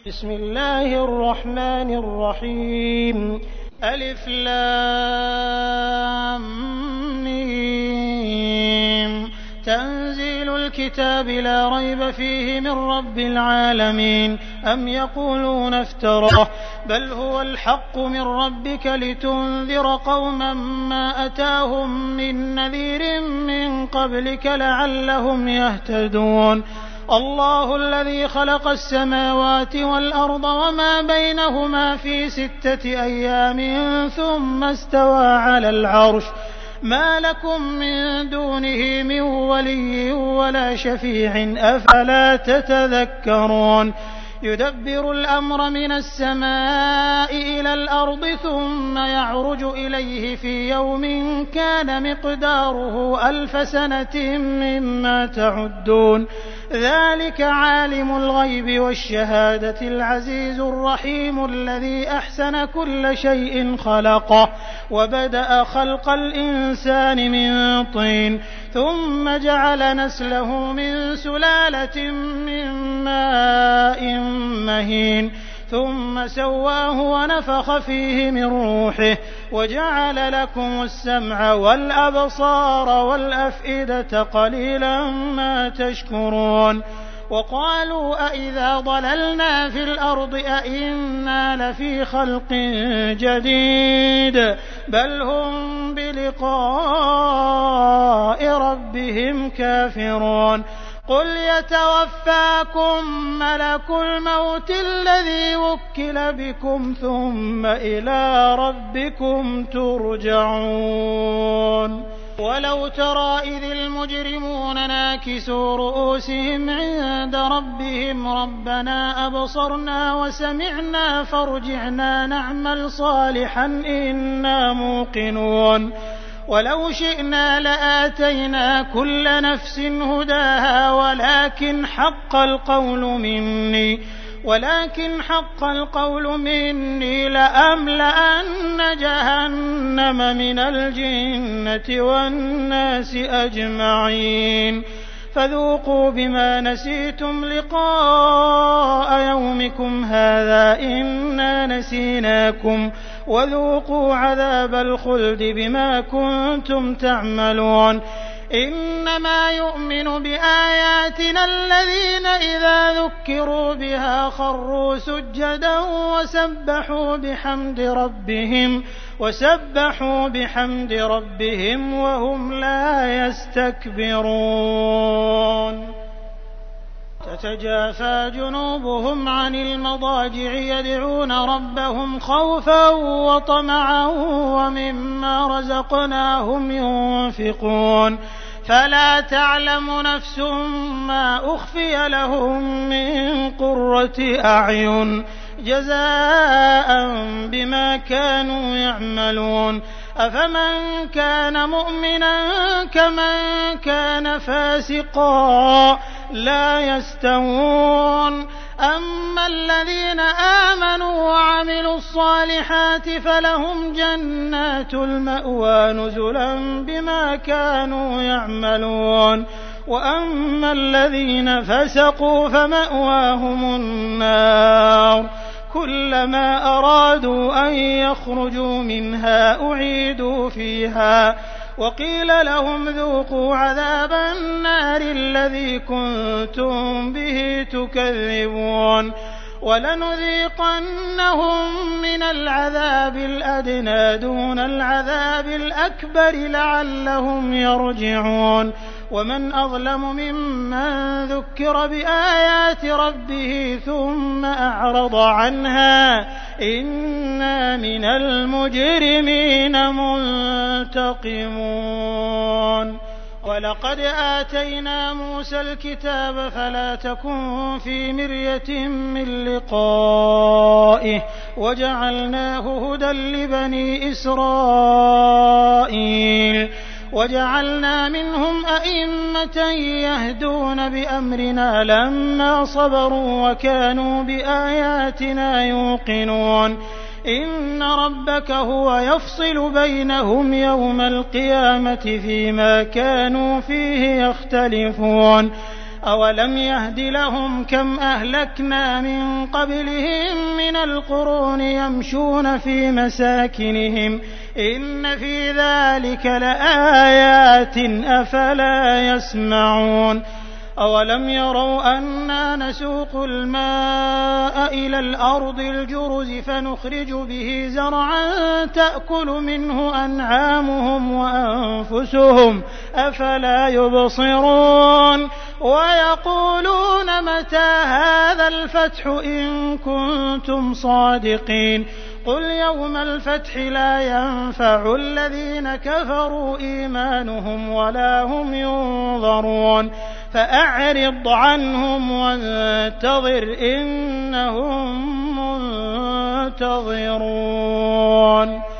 بسم الله الرحمن الرحيم ألف لام ميم تنزيل الكتاب لا ريب فيه من رب العالمين أم يقولون افتراه بل هو الحق من ربك لتنذر قوما ما أتاهم من نذير من قبلك لعلهم يهتدون الله الذي خلق السماوات والأرض وما بينهما في 6 أيام ثم استوى على العرش ما لكم من دونه من ولي ولا شفيع أفلا تتذكرون يدبر الأمر من السماء إلى الأرض ثم يعرج إليه في يوم كان مقداره 1000 سنة مما تعدون ذلك عالم الغيب والشهادة العزيز الرحيم الذي أحسن كل شيء خلقه وبدأ خلق الإنسان من طين ثم جعل نسله من سلالة من ماء مهين ثم سواه ونفخ فيه من روحه وجعل لكم السمع والأبصار والأفئدة قليلا ما تشكرون وقالوا أإذا ضللنا في الأرض أإنا لفي خلق جديد بل هم بلقاء ربهم كافرون قل يتوفاكم ملك الموت الذي وكل بكم ثم إلى ربكم ترجعون ولو ترى إذ المجرمون ناكسوا رؤوسهم عند ربهم ربنا أبصرنا وسمعنا فارجعنا نعمل صالحا إنا موقنون ولو شئنا لآتينا كل نفس هداها ولكن حق القول مني لأملأن جهنم من الجنة والناس أجمعين فذوقوا بما نسيتم لقاء يومكم هذا إنا نسيناكم وذوقوا عذاب الخلد بما كنتم تعملون إنما يؤمن بآياتنا الذين إذا ذكروا بها خروا سجدا وسبحوا بحمد ربهم وهم لا يستكبرون تتجافى جنوبهم عن المضاجع يدعون ربهم خوفا وطمعا ومما رزقناهم ينفقون فلا تعلم نفس ما أخفي لهم من قرة أعين جزاء بما كانوا يعملون أفمن كان مؤمنا كمن كان فاسقا لا يستوون أما الذين آمنوا وعملوا الصالحات فلهم جنات المأوى نزلا بما كانوا يعملون وأما الذين فسقوا فمأواهم النار كلما أرادوا أن يخرجوا منها أعيدوا فيها وقيل لهم ذوقوا عذاب النار الذي كنتم به تكذبون ولنذيقنهم من العذاب الأدنى دون العذاب الأكبر لعلهم يرجعون ومن أظلم ممن ذكر بآيات ربه ثم أعرض عنها إنا من المجرمين منتقمون ولقد آتينا موسى الكتاب فلا تكن في مرية من لقائه وجعلناه هدى لبني إسرائيل وجعلنا منهم أئمة يهدون بأمرنا لما صبروا وكانوا بآياتنا يوقنون إن ربك هو يفصل بينهم يوم القيامة فيما كانوا فيه يختلفون أولم يهد لهم كم أهلكنا من قبلهم من القرون يمشون في مساكنهم إن في ذلك لآيات أفلا يسمعون أولم يروا أنا نسوق الماء إلى الأرض الجرز فنخرج به زرعا تأكل منه أنعامهم وأنفسهم أفلا يبصرون ويقولون متى هذا الفتح إن كنتم صادقين قل يوم الفتح لا ينفع الذين كفروا إيمانهم ولا هم ينظرون فأعرض عنهم وانتظر إنهم منتظرون